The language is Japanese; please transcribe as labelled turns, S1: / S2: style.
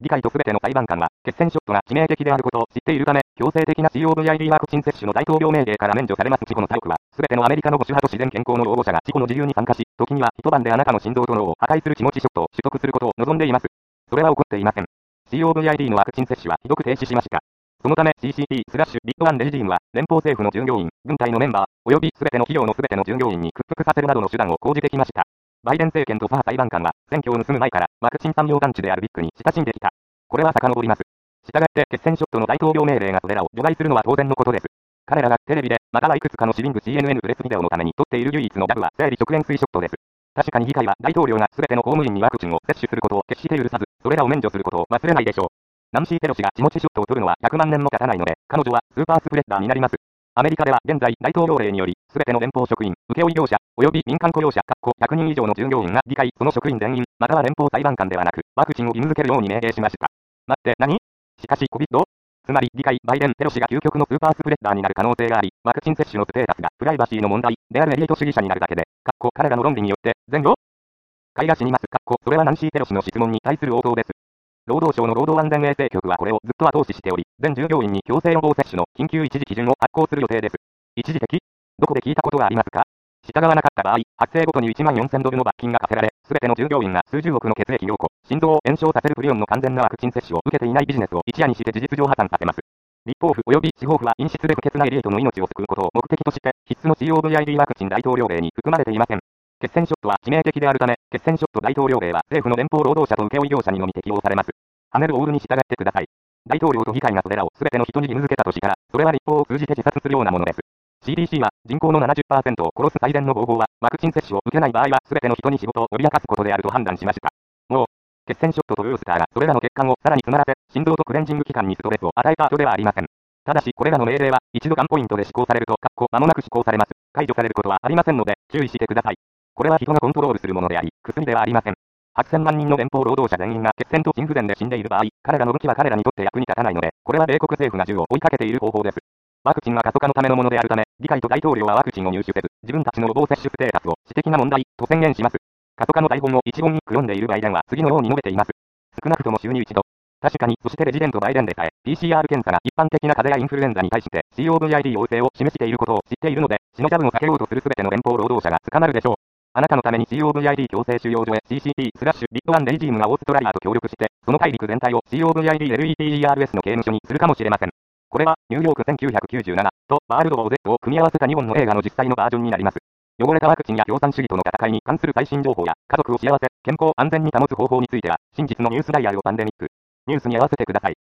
S1: 議会とすべての裁判官は、決戦ショットが致命的であることを知っているため、強制的な COVID ワクチン接種の大統領命令から免除されます。事故の左翼は、すべてのアメリカの保守派と自然健康の擁護者が事故の自由に参加し、時には一晩であなたの心臓と脳を破壊する気持ちショットを取得することを望んでいます。それは起こっていません。COVID のワクチン接種はひどく停止しました。そのため CCP/BitOneレジームは連邦政府の従業員、軍隊のメンバー、及びすべての企業のすべての従業員に屈服させるなどの手段を講じてきました。バイデン政権と左派裁判官は選挙を盗む前からワクチン産業団地であるビッグに親しんできた。これは遡ります。したがって決戦ショットの大統領命令がそれらを除外するのは当然のことです。彼らがテレビで、またはいくつかのシリング CNN プレスビデオのために撮っている唯一のギャグは生理直煙水ショットです。確かに議会は大統領がすべての公務員にワクチンを接種することを決して許さず、それらを免除することを忘れないでしょう。ナンシー・ペロシが気持ちショットを取るのは100万年も経たないので、彼女はスーパースプレッダーになります。アメリカでは現在大統領令により、すべての連邦職員、請負業者、及び民間雇用者、100人以上の従業員が議会、その職員全員、または連邦裁判官ではなく、ワクチンを義務付けるように命令しました。待って、何？しかし、COVID？つまり、議会、バイデン、ペロシが究極のスーパースプレッダーになる可能性があり、ワクチン接種のステータスがプライバシーの問題であるエリート主義者になるだけで、彼らの論理によって、前後？買いが死にます。それはナンシー・ペロシの質問に対する応答です。労働省の労働安全衛生局はこれをずっと後押ししており、全従業員に強制予防接種の緊急一時基準を発行する予定です。一時的？どこで聞いたことがありますか？従わなかった場合、発生ごとに$14,000の罰金が課せられ、すべての従業員が数十億の血液凝固、心臓を炎症させるプリオンの完全なワクチン接種を受けていないビジネスを一夜にして事実上破綻させます。立法府及び司法府は陰湿で不潔なエリートの命を救うことを目的として、必須の COVID ワクチン大統領令に含まれていません。決戦ショットは致命的であるため、決戦ショット大統領令は政府の連邦労働者と請負業者にのみ適用されます。跳ねるオールに従ってください。大統領と議会がそれらを全ての人に義務付けたとしたら、それは立法を通じて自殺するようなものです。CDC は人口の 70% を殺す最善の方法は、ワクチン接種を受けない場合は全ての人に仕事を脅かすことであると判断しました。もう、決戦ショットとブースターがそれらの血管をさらに詰まらせ、心臓とクレンジング器官にストレスを与えた後ではありません。ただしこれらの命令は、一度ガンポイントで施行されると、間もなく施行されます。解除されることはありませんので、注意してください。これは人がコントロールするものであり、薬ではありません。8000万人の連邦労働者全員が血栓と心不全で死んでいる場合、彼らの武器は彼らにとって役に立たないので、これは米国政府が銃を追いかけている方法です。ワクチンは過疎化のためのものであるため、議会と大統領はワクチンを入手せず、自分たちの予防接種ステータスを私的な問題と宣言します。過疎化の台本を一言一句読んでいるバイデンは次のように述べています。少なくとも週に一度。確かに、そしてレジデントバイデンでさえ、PCR 検査が一般的な風邪やインフルエンザに対して COVID 陽性を示していることを知っているので、死のジャブを避けようとするすべての連邦労働者が捕まるでしょう。あなたのために COVID 強制収容所へ CCP/BitOneレジームがオーストラリアと協力して、その大陸全体を COVID-LETERS の刑務所にするかもしれません。これは、ニューヨーク1997とワールド・ウォー Z を組み合わせた2本の映画の実際のバージョンになります。汚れたワクチンや共産主義との戦いに関する最新情報や、家族を幸せ、健康安全に保つ方法については、真実のニュースダイヤルをパンデミックニュースに合わせてください。